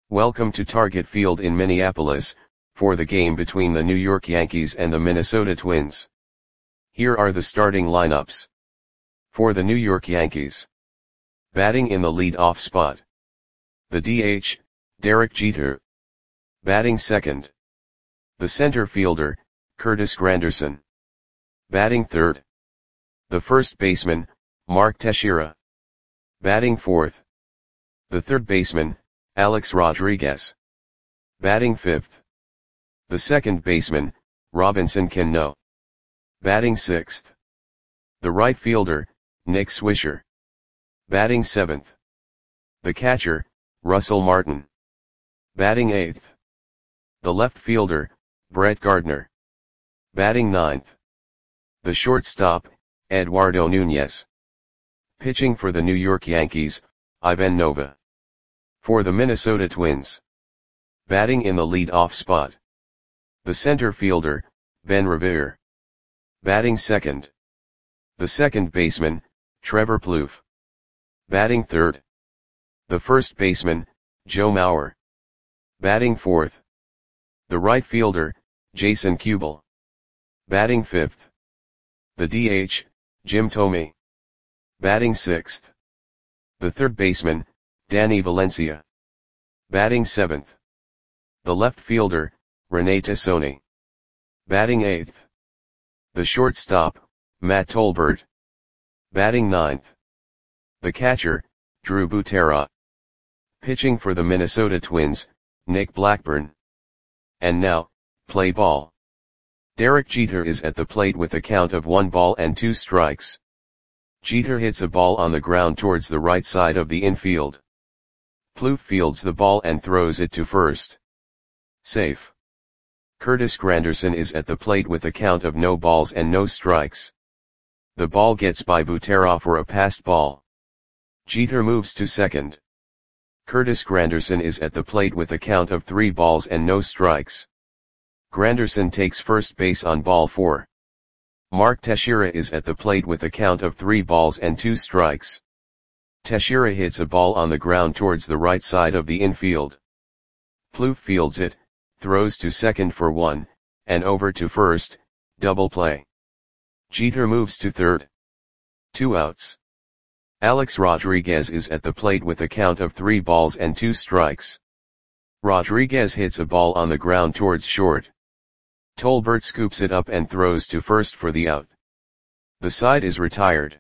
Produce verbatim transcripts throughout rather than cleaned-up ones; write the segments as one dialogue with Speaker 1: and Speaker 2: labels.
Speaker 1: Welcome to Target Field in Minneapolis, for the game between the New York Yankees and the Minnesota Twins. Here are the starting lineups. For the New York Yankees. Batting in the lead-off spot. The D H, Derek Jeter. Batting second. The center fielder, Curtis Granderson. Batting third. The first baseman, Mark Teixeira. Batting fourth. The third baseman, Alex Rodriguez. Batting fifth. The second baseman, Robinson Cano. Batting sixth. The right fielder, Nick Swisher. Batting seventh. The catcher, Russell Martin. Batting eighth. The left fielder, Brett Gardner. Batting ninth. The shortstop, Eduardo Nunez. Pitching for the New York Yankees, Ivan Nova. For the Minnesota Twins. Batting in the lead-off spot. The center fielder, Ben Revere. Batting second. The second baseman, Trevor Plouffe. Batting third. The first baseman, Joe Mauer. Batting fourth. The right fielder, Jason Kubel. Batting fifth. The D H, Jim Thome. Batting sixth. The third baseman, Danny Valencia. Batting seventh. The left fielder, Rene Tassone. Batting eighth. The shortstop, Matt Tolbert. Batting ninth. The catcher, Drew Butera. Pitching for the Minnesota Twins, Nick Blackburn. And now, play ball. Derek Jeter is at the plate with a count of one ball and two strikes. Jeter hits a ball on the ground towards the right side of the infield. Plouffe fields the ball and throws it to first. Safe. Curtis Granderson is at the plate with a count of no balls and no strikes. The ball gets by Butera for a passed ball. Jeter moves to second. Curtis Granderson is at the plate with a count of three balls and no strikes. Granderson takes first base on ball four. Mark Teixeira is at the plate with a count of three balls and two strikes. Teixeira hits a ball on the ground towards the right side of the infield. Plouffe fields it, throws to second for one, and over to first, double play. Jeter moves to third. Two outs. Alex Rodriguez is at the plate with a count of three balls and two strikes. Rodriguez hits a ball on the ground towards short. Tolbert scoops it up and throws to first for the out. The side is retired.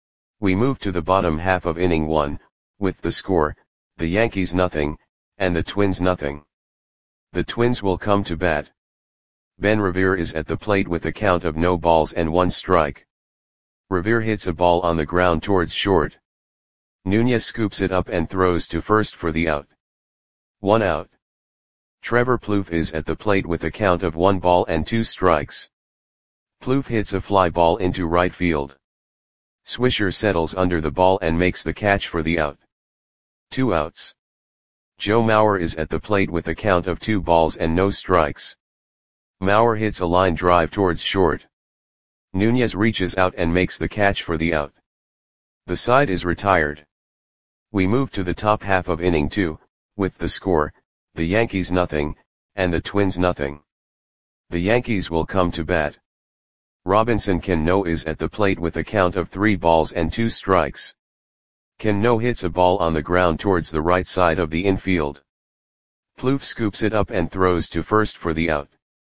Speaker 1: We move to the bottom half of inning one, with the score, the Yankees nothing, and the Twins nothing. The Twins will come to bat. Ben Revere is at the plate with a count of no balls and one strike. Revere hits a ball on the ground towards short. Nunez scoops it up and throws to first for the out. One out. Trevor Plouffe is at the plate with a count of one ball and two strikes. Plouffe hits a fly ball into right field. Swisher settles under the ball and makes the catch for the out. Two outs. Joe Mauer is at the plate with a count of two balls and no strikes. Mauer hits a line drive towards short. Nunez reaches out and makes the catch for the out. The side is retired. We move to the top half of inning two, with the score, the Yankees nothing, and the Twins nothing. The Yankees will come to bat. Robinson Cano is at the plate with a count of three balls and two strikes. Cano hits a ball on the ground towards the right side of the infield. Plouffe scoops it up and throws to first for the out.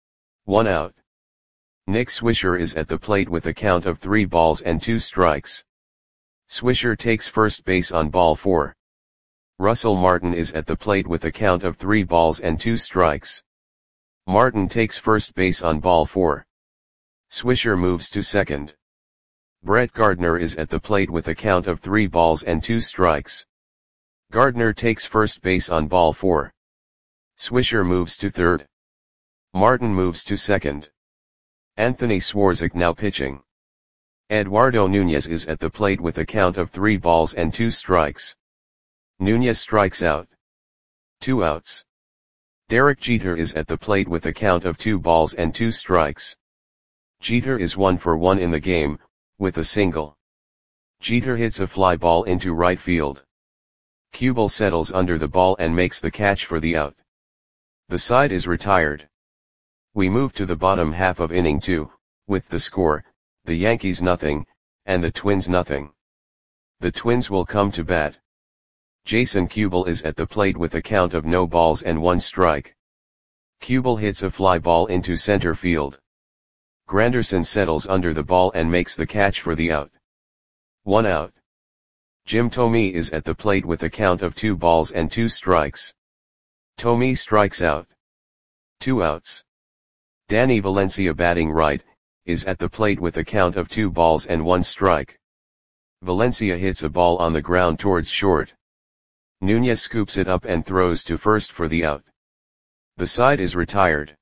Speaker 1: One out. Nick Swisher is at the plate with a count of three balls and two strikes. Swisher takes first base on ball four. Russell Martin is at the plate with a count of three balls and two strikes. Martin takes first base on ball four. Swisher moves to second. Brett Gardner is at the plate with a count of three balls and two strikes. Gardner takes first base on ball four. Swisher moves to third. Martin moves to second. Anthony Swarzak now pitching. Eduardo Nunez is at the plate with a count of three balls and two strikes. Nunez strikes out. Two outs. Derek Jeter is at the plate with a count of two balls and two strikes. Jeter is one for one in the game, with a single. Jeter hits a fly ball into right field. Kubel settles under the ball and makes the catch for the out. The side is retired. We move to the bottom half of inning two, with the score, the Yankees nothing, and the Twins nothing. The Twins will come to bat. Jason Kubel is at the plate with a count of no balls and one strike. Kubel hits a fly ball into center field. Granderson settles under the ball and makes the catch for the out. One out. Jim Thome is at the plate with a count of two balls and two strikes. Thome strikes out. Two outs. Danny Valencia, batting right, is at the plate with a count of two balls and one strike. Valencia hits a ball on the ground towards short. Nunez scoops it up and throws to first for the out. The side is retired.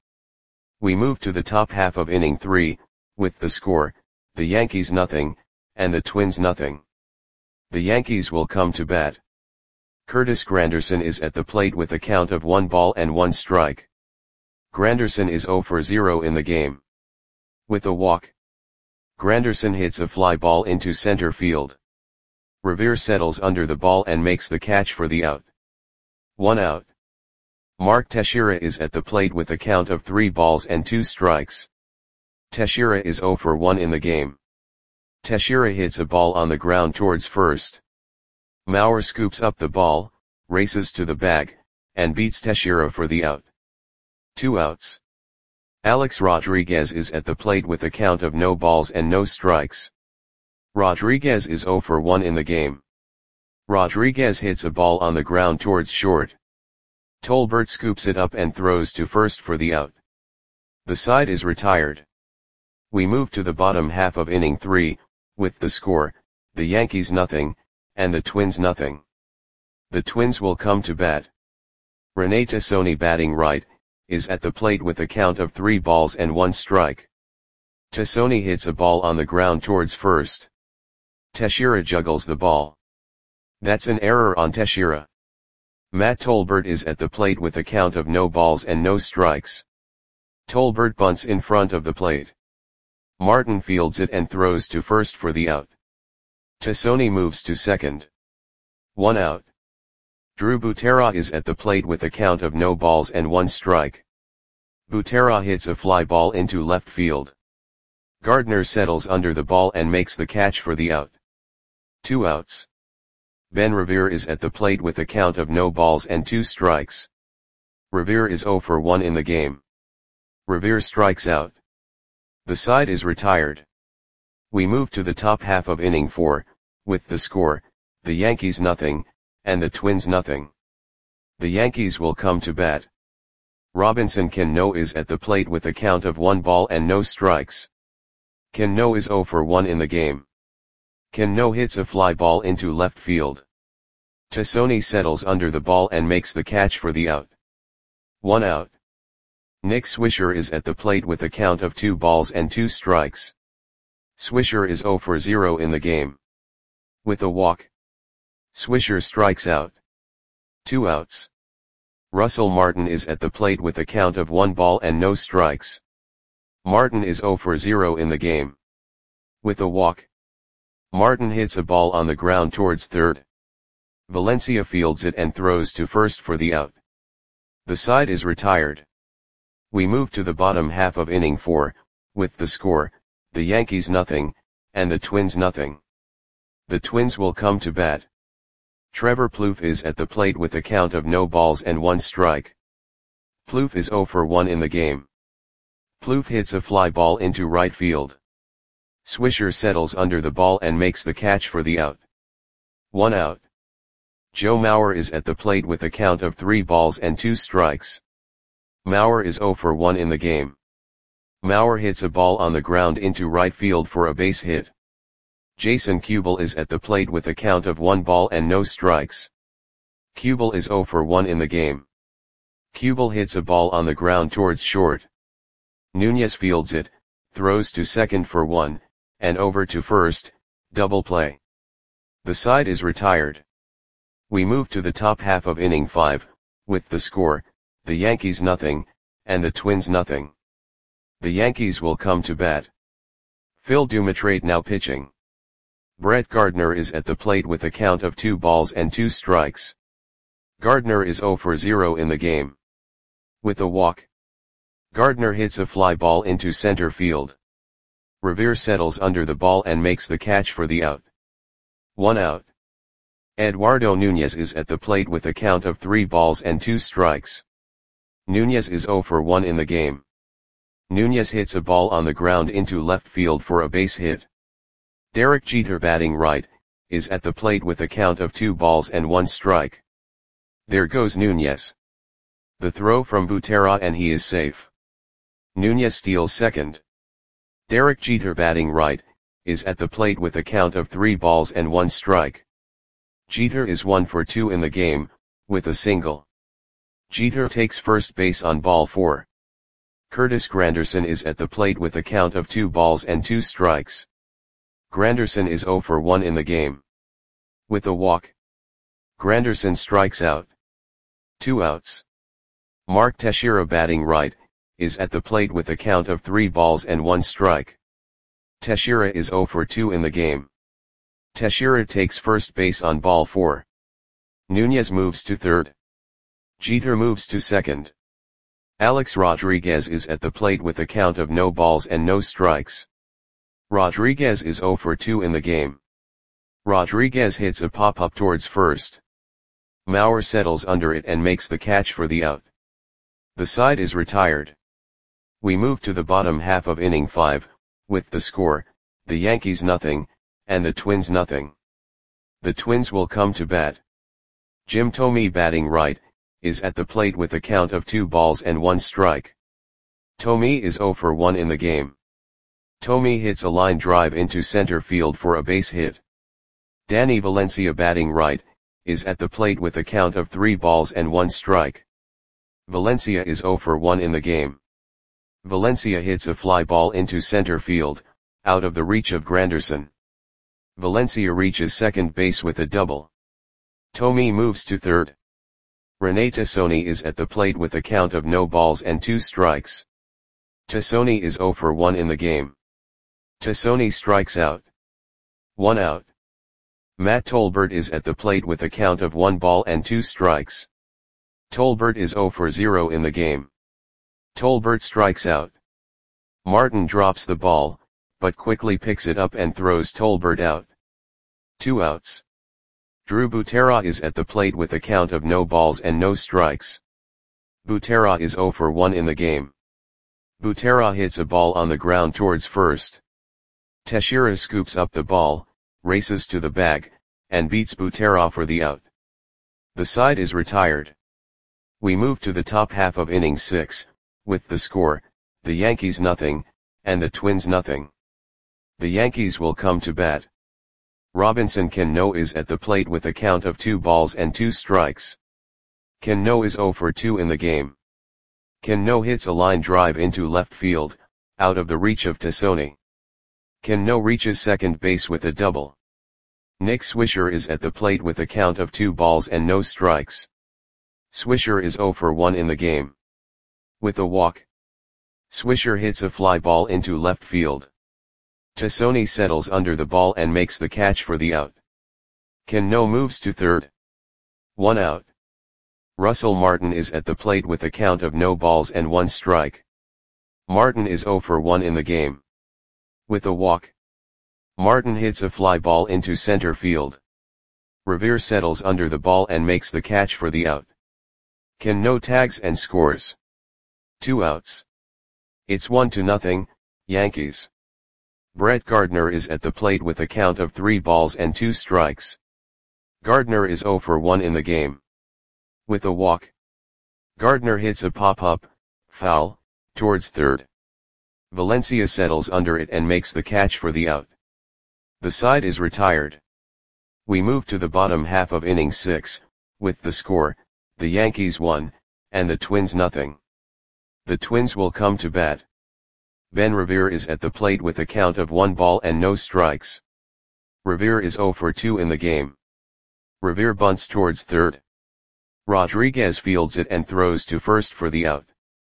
Speaker 1: We move to the top half of inning three, with the score, the Yankees nothing, and the Twins nothing. The Yankees will come to bat. Curtis Granderson is at the plate with a count of one ball and one strike. Granderson is zero for zero in the game. With a walk, Granderson hits a fly ball into center field. Revere settles under the ball and makes the catch for the out. One out. Mark Teixeira is at the plate with a count of three balls and two strikes. Teixeira is zero for one in the game. Teixeira hits a ball on the ground towards first. Mauer scoops up the ball, races to the bag, and beats Teixeira for the out. Two outs. Alex Rodriguez is at the plate with a count of no balls and no strikes. Rodriguez is zero for one in the game. Rodriguez hits a ball on the ground towards short. Tolbert scoops it up and throws to first for the out. The side is retired. We move to the bottom half of inning three, with the score, the Yankees nothing, and the Twins nothing. The Twins will come to bat. Rene Tassoni, batting right, is at the plate with a count of three balls and one strike. Tassoni hits a ball on the ground towards first. Teixeira juggles the ball. That's an error on Teixeira. Matt Tolbert is at the plate with a count of no balls and no strikes. Tolbert bunts in front of the plate. Martin fields it and throws to first for the out. Tassoni moves to second. One out. Drew Butera is at the plate with a count of no balls and one strike. Butera hits a fly ball into left field. Gardner settles under the ball and makes the catch for the out. Two outs. Ben Revere is at the plate with a count of no balls and two strikes. Revere is zero for one in the game. Revere strikes out. The side is retired. We move to the top half of inning four, with the score, the Yankees nothing, and the Twins nothing. The Yankees will come to bat. Robinson Cano is at the plate with a count of one ball and no strikes. Cano is zero for one in the game. Cano hits a fly ball into left field. Tassoni settles under the ball and makes the catch for the out. One out. Nick Swisher is at the plate with a count of two balls and two strikes. Swisher is zero for zero in the game. With a walk, Swisher strikes out. Two outs. Russell Martin is at the plate with a count of one ball and no strikes. Martin is zero for zero in the game. With a walk, Martin hits a ball on the ground towards third. Valencia fields it and throws to first for the out. The side is retired. We move to the bottom half of inning four, with the score, the Yankees nothing, and the Twins nothing. The Twins will come to bat. Trevor Plouffe is at the plate with a count of no balls and one strike. Plouffe is zero for one in the game. Plouffe hits a fly ball into right field. Swisher settles under the ball and makes the catch for the out. One out. Joe Mauer is at the plate with a count of three balls and two strikes. Mauer is zero for one in the game. Mauer hits a ball on the ground into right field for a base hit. Jason Kubel is at the plate with a count of one ball and no strikes. Kubel is zero for one in the game. Kubel hits a ball on the ground towards short. Nunez fields it, throws to second for one, and over to first, double play. The side is retired. We move to the top half of inning five, with the score, the Yankees nothing, and the Twins nothing. The Yankees will come to bat. Phil Dumatrade now pitching. Brett Gardner is at the plate with a count of two balls and two strikes. Gardner is zero for zero in the game. With a walk, Gardner hits a fly ball into center field. Revere settles under the ball and makes the catch for the out. One out. Eduardo Nunez is at the plate with a count of three balls and two strikes. Nunez is zero for one in the game. Nunez hits a ball on the ground into left field for a base hit. Derek Jeter, batting right, is at the plate with a count of two balls and one strike. There goes Nunez. The throw from Butera and he is safe. Nunez steals second. Derek Jeter, batting right, is at the plate with a count of three balls and one strike. Jeter is one for two in the game, with a single. Jeter takes first base on ball four. Curtis Granderson is at the plate with a count of two balls and two strikes. Granderson is zero for one in the game. With a walk, Granderson strikes out. Two outs. Mark Teixeira, batting right, is at the plate with a count of three balls and one strike. Teixeira is zero for two in the game. Teixeira takes first base on ball four. Nunez moves to third. Jeter moves to second. Alex Rodriguez is at the plate with a count of no balls and no strikes. Rodriguez is zero for two in the game. Rodriguez hits a pop-up towards first. Mauer settles under it and makes the catch for the out. The side is retired. We move to the bottom half of inning five, with the score, the Yankees nothing, and the Twins nothing. The Twins will come to bat. Jim Thome, batting right, is at the plate with a count of two balls and one strike. Thome is zero for one in the game. Thome hits a line drive into center field for a base hit. Danny Valencia, batting right, is at the plate with a count of three balls and one strike. Valencia is zero for one in the game. Valencia hits a fly ball into center field, out of the reach of Granderson. Valencia reaches second base with a double. Thome moves to third. Rene Tassone is at the plate with a count of no balls and two strikes. Tassone is zero for one in the game. Tassone strikes out. One out. Matt Tolbert is at the plate with a count of one ball and two strikes. Tolbert is zero for zero in the game. Tolbert strikes out. Martin drops the ball, but quickly picks it up and throws Tolbert out. Two outs. Drew Butera is at the plate with a count of no balls and no strikes. Butera is zero for one in the game. Butera hits a ball on the ground towards first. Teixeira scoops up the ball, races to the bag, and beats Butera for the out. The side is retired. We move to the top half of inning six, with the score, the Yankees nothing, and the Twins nothing. The Yankees will come to bat. Robinson Cano is at the plate with a count of two balls and two strikes. Cano is zero for two in the game. Cano hits a line drive into left field, out of the reach of Tassone. Cano reaches second base with a double. Nick Swisher is at the plate with a count of two balls and no strikes. Swisher is zero for one in the game. With a walk, Swisher hits a fly ball into left field. Tassone settles under the ball and makes the catch for the out. Cano moves to third. One out. Russell Martin is at the plate with a count of no balls and one strike. Martin is zero for one in the game. With a walk, Martin hits a fly ball into center field. Revere settles under the ball and makes the catch for the out. Cano tags and scores. Two outs. It's one to nothing, Yankees. Brett Gardner is at the plate with a count of three balls and two strikes. Gardner is zero for one in the game. With a walk, Gardner hits a pop-up, foul, towards third. Valencia settles under it and makes the catch for the out. The side is retired. We move to the bottom half of inning six, with the score, the Yankees one, and the Twins nothing. The Twins will come to bat. Ben Revere is at the plate with a count of one ball and no strikes. Revere is zero for two in the game. Revere bunts towards third. Rodriguez fields it and throws to first for the out.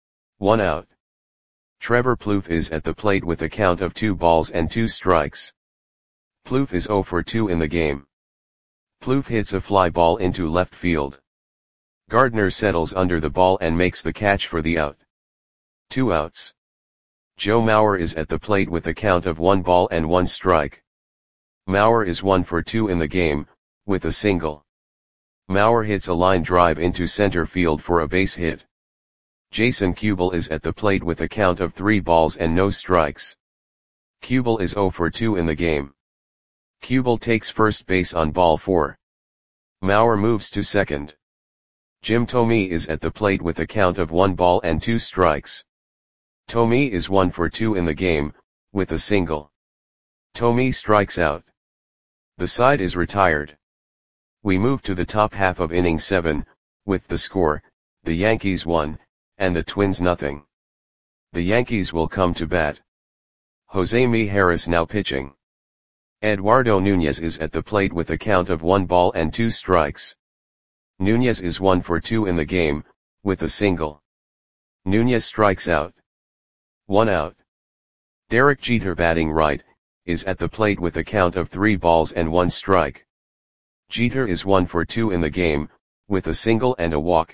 Speaker 1: One out. Trevor Plouffe is at the plate with a count of two balls and two strikes. Plouffe is zero for two in the game. Plouffe hits a fly ball into left field. Gardner settles under the ball and makes the catch for the out. Two outs. Joe Mauer is at the plate with a count of one ball and one strike. Mauer is one for two in the game, with a single. Mauer hits a line drive into center field for a base hit. Jason Kubel is at the plate with a count of three balls and no strikes. Kubel is zero for two in the game. Kubel takes first base on ball four. Mauer moves to second. Jim Thome is at the plate with a count of one ball and two strikes. Thome is one for two in the game, with a single. Thome strikes out. The side is retired. We move to the top half of inning seven, with the score, the Yankees one, and the Twins nothing. The Yankees will come to bat. Jose Mijares now pitching. Eduardo Nunez is at the plate with a count of one ball and two strikes. Nunez is one for two in the game, with a single. Nunez strikes out. One out. Derek Jeter batting right, is at the plate with a count of three balls and one strike. Jeter is one for two in the game, with a single and a walk.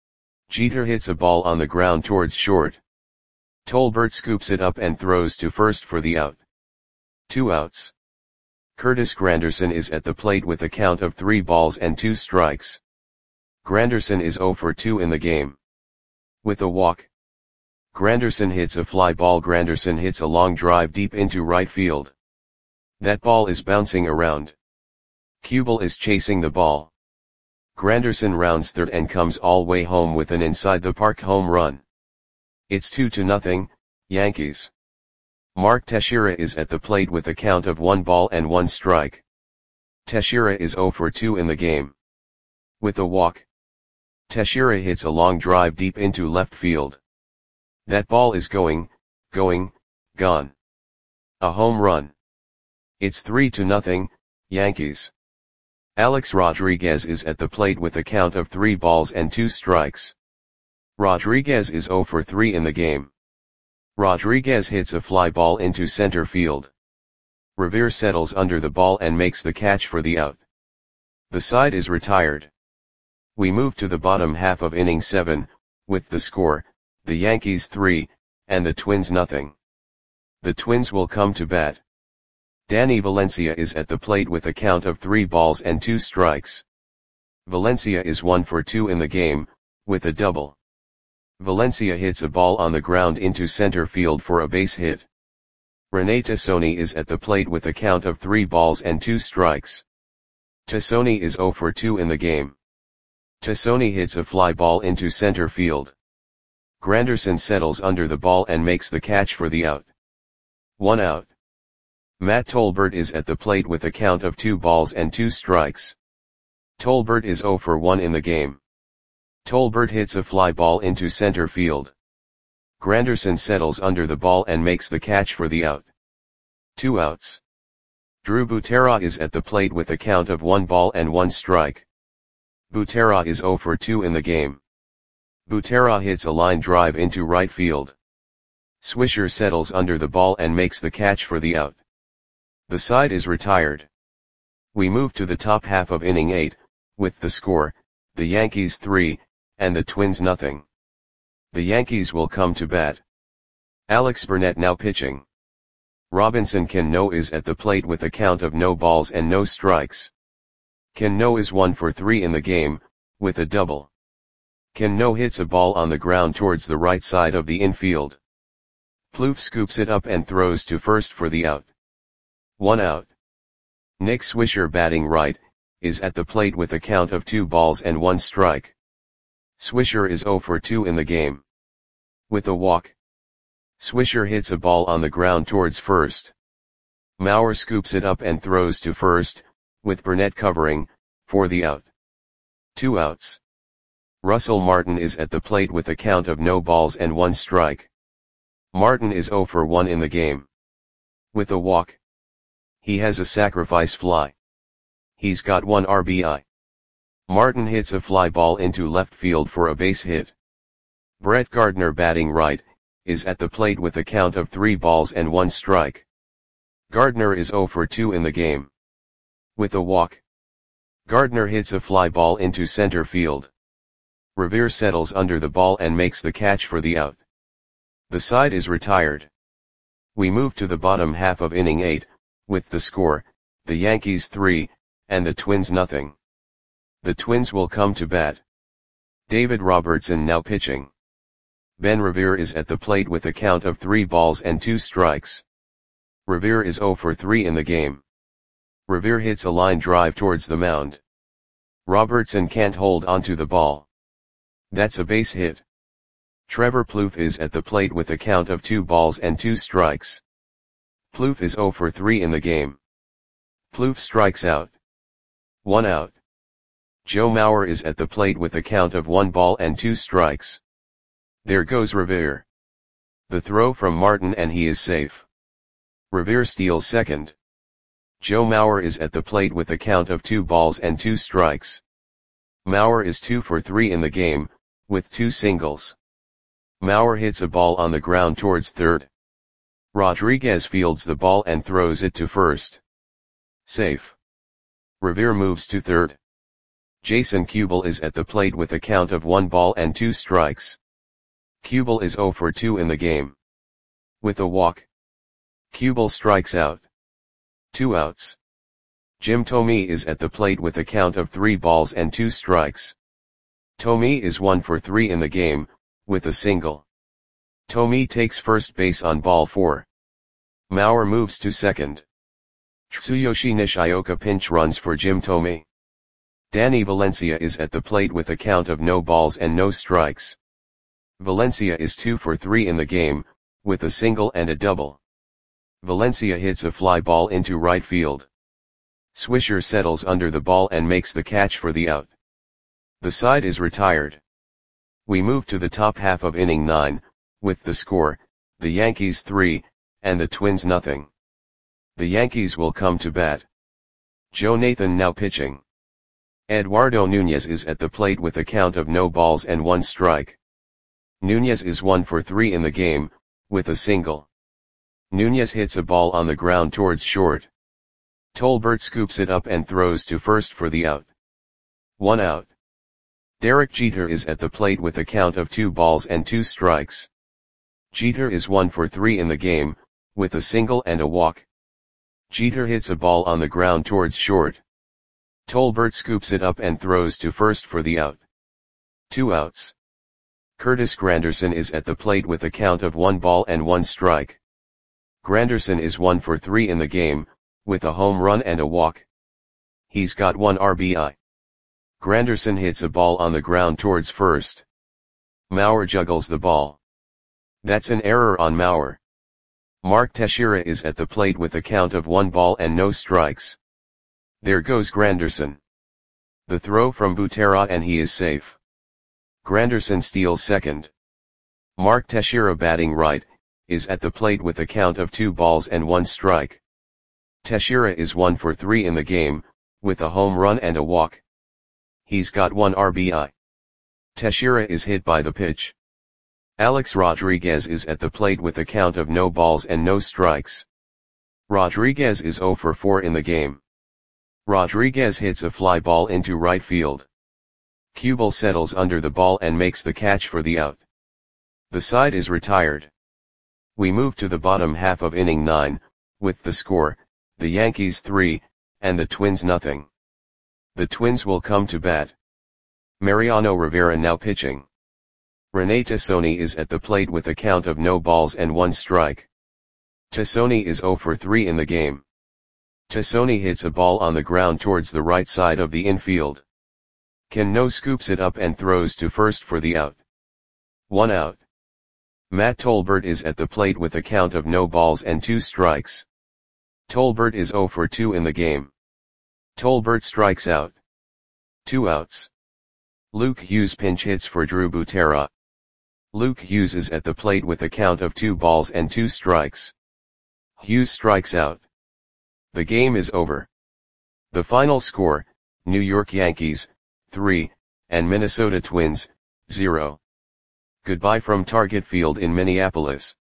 Speaker 1: Jeter hits a ball on the ground towards short. Tolbert scoops it up and throws to first for the out. Two outs. Curtis Granderson is at the plate with a count of three balls and two strikes. Granderson is zero for two in the game. With a walk. Granderson hits a fly ball. Granderson hits a long drive deep into right field. That ball is bouncing around. Kubel is chasing the ball. Granderson rounds third and comes all way home with an inside the park home run. It's two to nothing, Yankees. Mark Teixeira is at the plate with a count of one ball and one strike. Teixeira is zero for two in the game. With a walk. Teixeira hits a long drive deep into left field. That ball is going, going, gone. A home run. It's three to nothing, Yankees. Alex Rodriguez is at the plate with a count of three balls and two strikes. Rodriguez is zero for three in the game. Rodriguez hits a fly ball into center field. Revere settles under the ball and makes the catch for the out. The side is retired. We move to the bottom half of inning seven, with the score, the Yankees three, and the Twins nothing. The Twins will come to bat. Danny Valencia is at the plate with a count of three balls and two strikes. Valencia is one for two in the game, with a double. Valencia hits a ball on the ground into center field for a base hit. Rene Tassoni is at the plate with a count of three balls and two strikes. Tassoni is zero for two in the game. Tassoni hits a fly ball into center field. Granderson settles under the ball and makes the catch for the out. One out. Matt Tolbert is at the plate with a count of two balls and two strikes. Tolbert is zero for one in the game. Tolbert hits a fly ball into center field. Granderson settles under the ball and makes the catch for the out. Two outs. Drew Butera is at the plate with a count of one ball and one strike. Butera is zero for two in the game. Butera hits a line drive into right field. Swisher settles under the ball and makes the catch for the out. The side is retired. We move to the top half of inning eight, with the score, the Yankees three, and the Twins nothing. The Yankees will come to bat. Alex Burnett now pitching. Robinson Cano is at the plate with a count of no balls and no strikes. Cano is one for three in the game, with a double. Cano hits a ball on the ground towards the right side of the infield. Plouffe scoops it up and throws to first for the out. One out. Nick Swisher batting right, is at the plate with a count of two balls and one strike. Swisher is zero for two in the game. With a walk. Swisher hits a ball on the ground towards first. Mauer scoops it up and throws to first, with Burnett covering, for the out. Two outs. Russell Martin is at the plate with a count of no balls and one strike. Martin is zero for one in the game. With a walk. He has a sacrifice fly. He's got one R B I. Martin hits a fly ball into left field for a base hit. Brett Gardner batting right, is at the plate with a count of three balls and one strike. Gardner is zero for two in the game. With a walk. Gardner hits a fly ball into center field. Revere settles under the ball and makes the catch for the out. The side is retired. We move to the bottom half of inning eight, with the score, the Yankees three, and the Twins nothing. The Twins will come to bat. David Robertson now pitching. Ben Revere is at the plate with a count of three balls and two strikes. Revere is zero for three in the game. Revere hits a line drive towards the mound. Robertson can't hold onto the ball. That's a base hit. Trevor Plouffe is at the plate with a count of two balls and two strikes. Plouffe is zero for three in the game. Plouffe strikes out. One out. Joe Mauer is at the plate with a count of one ball and two strikes. There goes Revere. The throw from Martin and he is safe. Revere steals second. Joe Mauer is at the plate with a count of two balls and two strikes. Mauer is two for three in the game, with two singles. Mauer hits a ball on the ground towards third. Rodriguez fields the ball and throws it to first. Safe. Revere moves to third. Jason Kubel is at the plate with a count of one ball and two strikes. Kubel is zero for two in the game. With a walk. Kubel strikes out. Two outs. Jim Thome is at the plate with a count of three balls and two strikes. Thome is one for three in the game, with a single. Thome takes first base on ball four. Mauer moves to second. Tsuyoshi Nishioka pinch runs for Jim Thome. Danny Valencia is at the plate with a count of no balls and no strikes. Valencia is two for three in the game, with a single and a double. Valencia hits a fly ball into right field. Swisher settles under the ball and makes the catch for the out. The side is retired. We move to the top half of inning nine, with the score, the Yankees three, and the Twins nothing. The Yankees will come to bat. Joe Nathan now pitching. Eduardo Nunez is at the plate with a count of no balls and one strike. Nunez is one for three in the game, with a single. Nunez hits a ball on the ground towards short. Tolbert scoops it up and throws to first for the out. One out. Derek Jeter is at the plate with a count of two balls and two strikes. Jeter is one for three in the game, with a single and a walk. Jeter hits a ball on the ground towards short. Tolbert scoops it up and throws to first for the out. Two outs. Curtis Granderson is at the plate with a count of one ball and one strike. Granderson is one for three in the game, with a home run and a walk. He's got one R B I. Granderson hits a ball on the ground towards first. Mauer juggles the ball. That's an error on Mauer. Mark Teixeira is at the plate with a count of one ball and no strikes. There goes Granderson. The throw from Butera and he is safe. Granderson steals second. Mark Teixeira batting right, is at the plate with a count of two balls and one strike. Teixeira is one for three in the game, with a home run and a walk. He's got one R B I. Teixeira is hit by the pitch. Alex Rodriguez is at the plate with a count of no balls and no strikes. Rodriguez is zero for four in the game. Rodriguez hits a fly ball into right field. Kubel settles under the ball and makes the catch for the out. The side is retired. We move to the bottom half of inning nine, with the score, the Yankees three, and the Twins nothing. The Twins will come to bat. Mariano Rivera now pitching. Rene Tassoni is at the plate with a count of no balls and one strike. Tassoni is zero for three in the game. Tassoni hits a ball on the ground towards the right side of the infield. Cano scoops it up and throws to first for the out. One out. Matt Tolbert is at the plate with a count of no balls and two strikes. Tolbert is zero for two in the game. Tolbert strikes out. Two outs. Luke Hughes pinch hits for Drew Butera. Luke Hughes is at the plate with a count of two balls and two strikes. Hughes strikes out. The game is over. The final score, New York Yankees, three, and Minnesota Twins, zero. Goodbye from Target Field in Minneapolis.